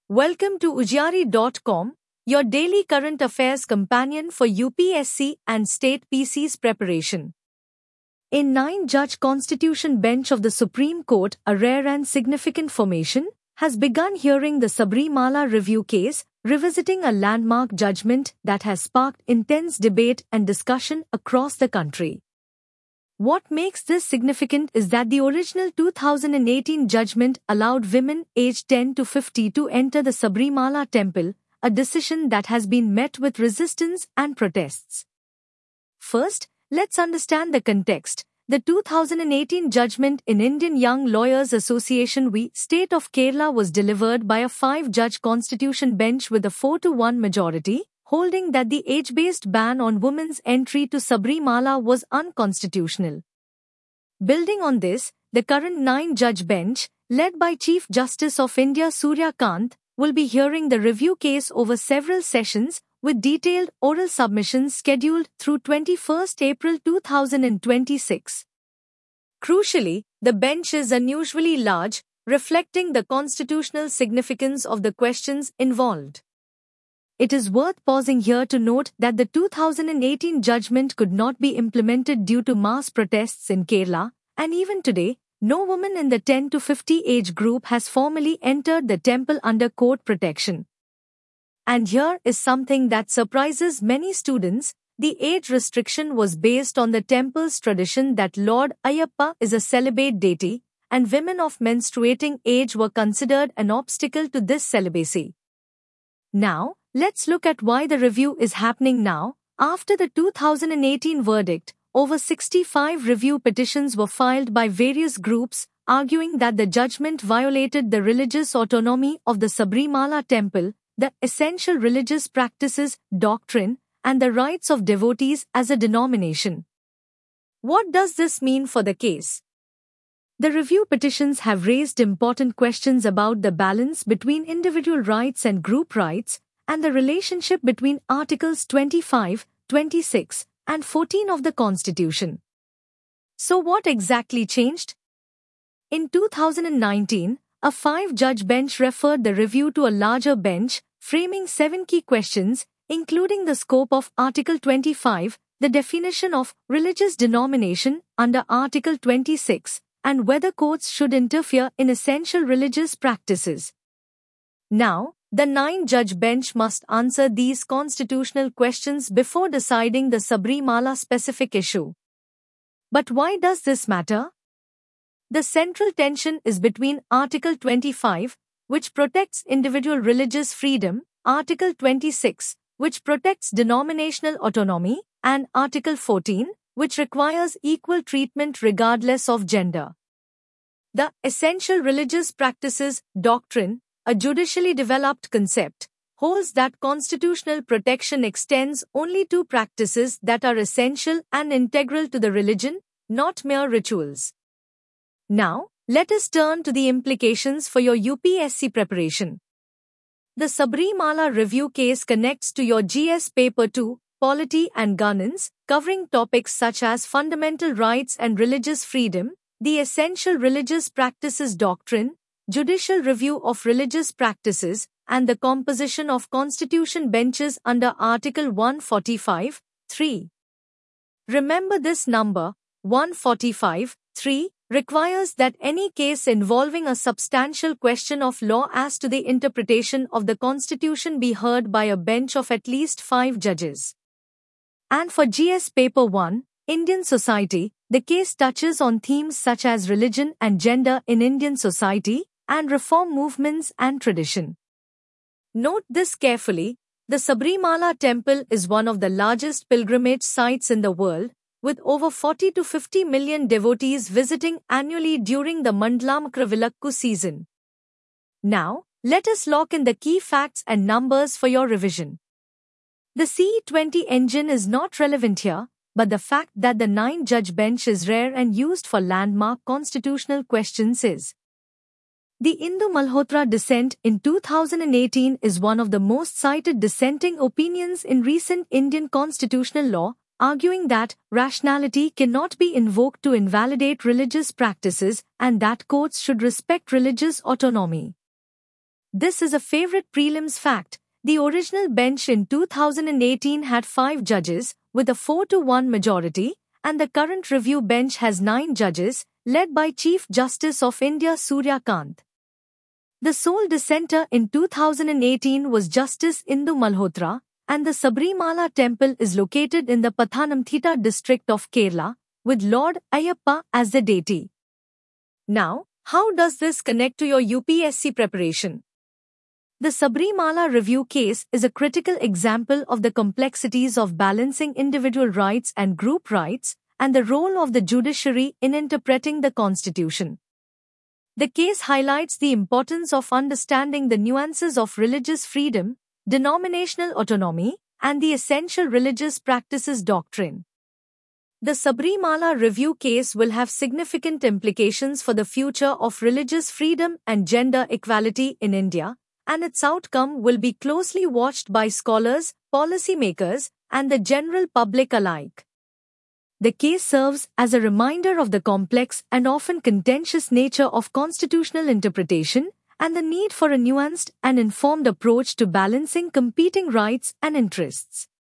Welcome to Ujjari.com, your daily current affairs companion for UPSC and state PC's preparation. A 9-judge Constitution bench of the Supreme Court, a rare and significant formation, has begun hearing the Sabarimala review case, revisiting a landmark judgment that has sparked intense debate and discussion across the country. What makes this significant is that the original 2018 judgment allowed women aged 10 to 50 to enter the Sabarimala temple, a decision that has been met with resistance and protests. First, let's understand the context. The 2018 judgment in Indian Young Lawyers Association v. State of Kerala was delivered by a 5-judge constitution bench with a 4-1 majority, holding that the age-based ban on women's entry to Sabarimala was unconstitutional. Building on this, the current 9-judge bench, led by Chief Justice of India Surya Kant, will be hearing the review case over several sessions, with detailed oral submissions scheduled through 21 April 2026. Crucially, the bench is unusually large, reflecting the constitutional significance of the questions involved. It is worth pausing here to note that the 2018 judgment could not be implemented due to mass protests in Kerala, and even today, no woman in the 10 to 50 age group has formally entered the temple under court protection. And here is something that surprises many students: the age restriction was based on the temple's tradition that Lord Ayyappa is a celibate deity, and women of menstruating age were considered an obstacle to this celibacy. Now, let's look at why the review is happening now. After the 2018 verdict, over 65 review petitions were filed by various groups, arguing that the judgment violated the religious autonomy of the Sabarimala temple, the essential religious practices doctrine, and the rights of devotees as a denomination. What does this mean for the case? The review petitions have raised important questions about the balance between individual rights and group rights, and the relationship between Articles 25, 26, and 14 of the Constitution. So what exactly changed? In 2019, a 5-judge bench referred the review to a larger bench, framing 7 key questions, including the scope of Article 25, the definition of religious denomination under Article 26, and whether courts should interfere in essential religious practices. Now, the 9-judge bench must answer these constitutional questions before deciding the Sabarimala specific issue. But why does this matter? The central tension is between Article 25, which protects individual religious freedom, Article 26, which protects denominational autonomy, and Article 14, which requires equal treatment regardless of gender. The essential religious practices doctrine, a judicially developed concept, holds that constitutional protection extends only to practices that are essential and integral to the religion, not mere rituals. Now, let us turn to the implications for your UPSC preparation. The Sabarimala review case connects to your GS Paper 2, Polity and Governance, covering topics such as fundamental rights and religious freedom, the essential religious practices doctrine, judicial review of religious practices, and the composition of constitution benches under Article 145(3). Remember this number, 145(3), requires that any case involving a substantial question of law as to the interpretation of the Constitution be heard by a bench of at least 5 judges. And for GS Paper 1, Indian Society, the case touches on themes such as religion and gender in Indian society, and reform movements and tradition. Note this carefully: the Sabarimala temple is one of the largest pilgrimage sites in the world, with over 40 to 50 million devotees visiting annually during the Mandalamakra Vilakku season. Now, let us lock in the key facts and numbers for your revision. The CE20 engine is not relevant here, but the fact that the 9-judge bench is rare and used for landmark constitutional questions is. The Indu Malhotra dissent in 2018 is one of the most cited dissenting opinions in recent Indian constitutional law, arguing that rationality cannot be invoked to invalidate religious practices and that courts should respect religious autonomy. This is a favorite prelims fact. The original bench in 2018 had 5 judges, with a 4-1 majority, and the current review bench has 9 judges, led by Chief Justice of India Surya Kant. The sole dissenter in 2018 was Justice Indu Malhotra, and the Sabrimala temple is located in the Pathanamthitta district of Kerala, with Lord Ayyappa as the deity. Now, how does this connect to your UPSC preparation? The Sabrimala review case is a critical example of the complexities of balancing individual rights and group rights, and the role of the judiciary in interpreting the constitution. The case highlights the importance of understanding the nuances of religious freedom, denominational autonomy, and the essential religious practices doctrine. The Sabrimala review case will have significant implications for the future of religious freedom and gender equality in India, and its outcome will be closely watched by scholars, policymakers, and the general public alike. The case serves as a reminder of the complex and often contentious nature of constitutional interpretation and the need for a nuanced and informed approach to balancing competing rights and interests.